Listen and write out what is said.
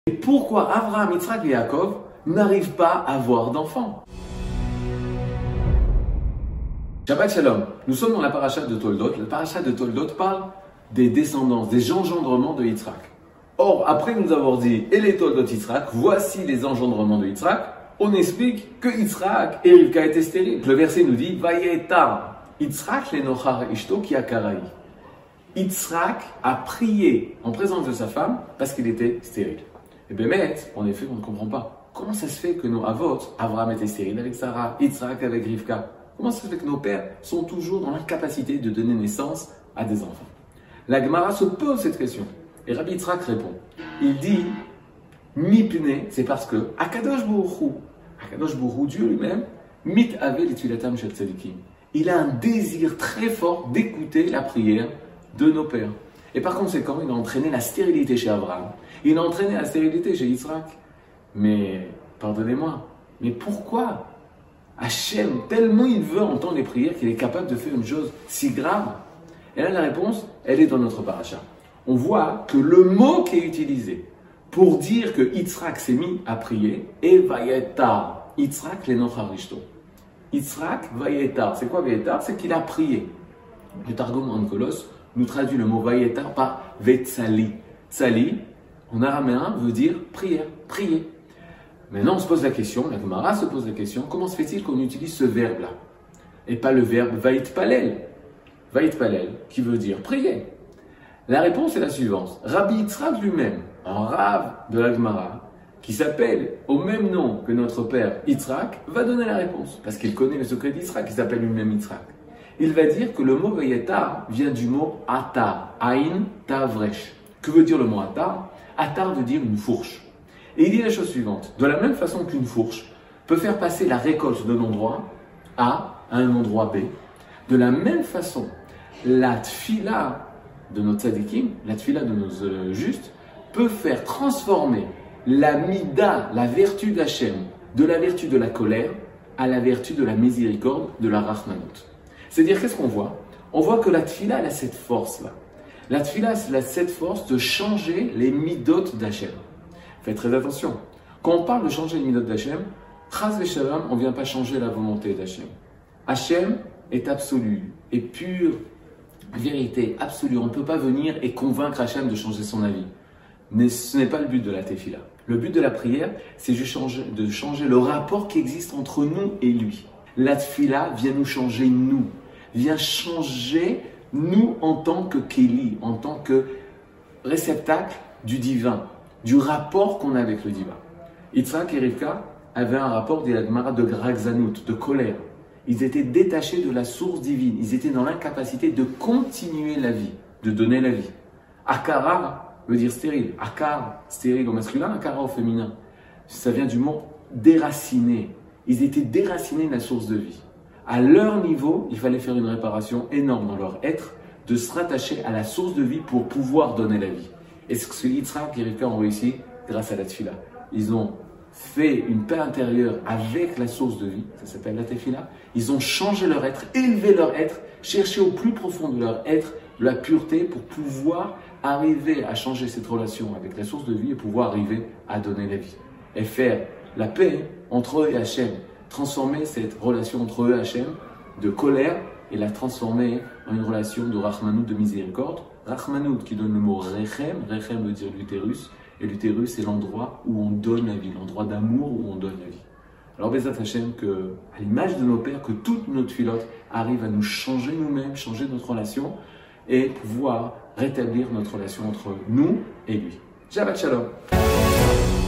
Et pourquoi Abraham, Yitzhak et Yaakov n'arrivent pas à avoir d'enfants? Shabbat Shalom, nous sommes dans la paracha de Toldot. La paracha de Toldot parle des descendances, des engendrements de Yitzhak. Or, après nous avoir dit « Et les Toldot Yitzhak, voici les engendrements de Yitzhak », on explique que Yitzhak et Rivka étaient stériles. Le verset nous dit « Vayetar Yitzhak lenochar ishto ki akarai ». Yitzhak a prié en présence de sa femme parce qu'il était stérile. Et bien, en effet, on ne comprend pas. Comment ça se fait que nos avot, Abraham était stérile avec Sarah, Yitzhak avec Rivka? Comment ça se fait que nos pères sont toujours dans l'incapacité de donner naissance à des enfants? La Gemara se pose cette question. Et Rabbi Yitzhak répond. Il dit, Mipne, c'est parce que Akadosh Baruch Hu, Dieu lui-même, mit ave l'itulatam shel tzadikim. Il a un désir très fort d'écouter la prière de nos pères. Et par conséquent, il a entraîné la stérilité chez Abraham. Il a entraîné la stérilité chez Yitzhak. Mais, pardonnez-moi, mais pourquoi Hachem, tellement il veut entendre les prières qu'il est capable de faire une chose si grave? Et là, la réponse, elle est dans notre paracha. On voit que le mot qui est utilisé pour dire que Yitzhak s'est mis à prier est Vayetar. Yitzhak lenochar ishto. Yitzhak Vayetar. C'est quoi Vayetar? C'est qu'il a prié. Le Targum Onkelos nous traduit le mot Vayetar par Vetsali. Tsali, en araméen, veut dire prière, prier. Maintenant, on se pose la question, la Gemara se pose la question, comment se fait-il qu'on utilise ce verbe-là et pas le verbe Vayitpalel? Vayitpalel, qui veut dire prier. La réponse est la suivante. Rabbi Yitzhak lui-même, un rave de la Gemara, qui s'appelle au même nom que notre père Yitzhak, va donner la réponse, parce qu'il connaît le secret d'Yitzhak, qui s'appelle lui-même Yitzhak. Il va dire que le mot Vayetar vient du mot Atar, Aïn Tavresh. Que veut dire le mot Atar? Atar veut dire une fourche. Et il dit la chose suivante. De la même façon qu'une fourche peut faire passer la récolte d'un endroit A à un endroit B, de la même façon, la tfila de nos tzadikim, la tfila de nos justes, peut faire transformer la mida, la vertu d'Hachem, de la vertu de la colère à la vertu de la miséricorde, de la rachmanut. C'est-à-dire, qu'est-ce qu'on voit? On voit que la tfila, elle a cette force-là. La tfila, elle a cette force de changer les midot d'Hachem. Faites très attention. Quand on parle de changer les midot d'Hachem, chas v'shalom, on ne vient pas changer la volonté d'Hachem. Hachem est absolu, est pure vérité, absolue. On ne peut pas venir et convaincre Hachem de changer son avis. Mais ce n'est pas le but de la tefila. Le but de la prière, c'est de changer le rapport qui existe entre nous et lui. La tefila vient nous changer nous, vient changer nous en tant que Kéli, en tant que réceptacle du divin, du rapport qu'on a avec le divin. Yitzhak et Rivka avaient un rapport, dit la Gemara, de gragzanout, de colère. Ils étaient détachés de la source divine. Ils étaient dans l'incapacité de continuer la vie, de donner la vie. Akara veut dire stérile. Akar, stérile au masculin, akara au féminin. Ça vient du mot déraciner. Ils étaient déracinés de la source de vie. À leur niveau, il fallait faire une réparation énorme dans leur être, de se rattacher à la source de vie pour pouvoir donner la vie. Et ce que Yitzhak et Rivka ont réussi grâce à la tefila. Ils ont fait une paix intérieure avec la source de vie, ça s'appelle la tefila. Ils ont changé leur être, élevé leur être, cherché au plus profond de leur être la pureté pour pouvoir arriver à changer cette relation avec la source de vie et pouvoir arriver à donner la vie. Et faire la paix entre eux et Hachem. Transformer cette relation entre eux et Hachem de colère et la transformer en une relation de rachmanut, de miséricorde. Rachmanut qui donne le mot rechem, rechem veut dire l'utérus, et l'utérus c'est l'endroit où on donne la vie, l'endroit d'amour où on donne la vie. Alors Bezat Hachem, que, à l'image de nos pères, que toutes nos tfilotes arrivent à nous changer nous-mêmes, changer notre relation et pouvoir rétablir notre relation entre nous et lui. Shabbat Shalom.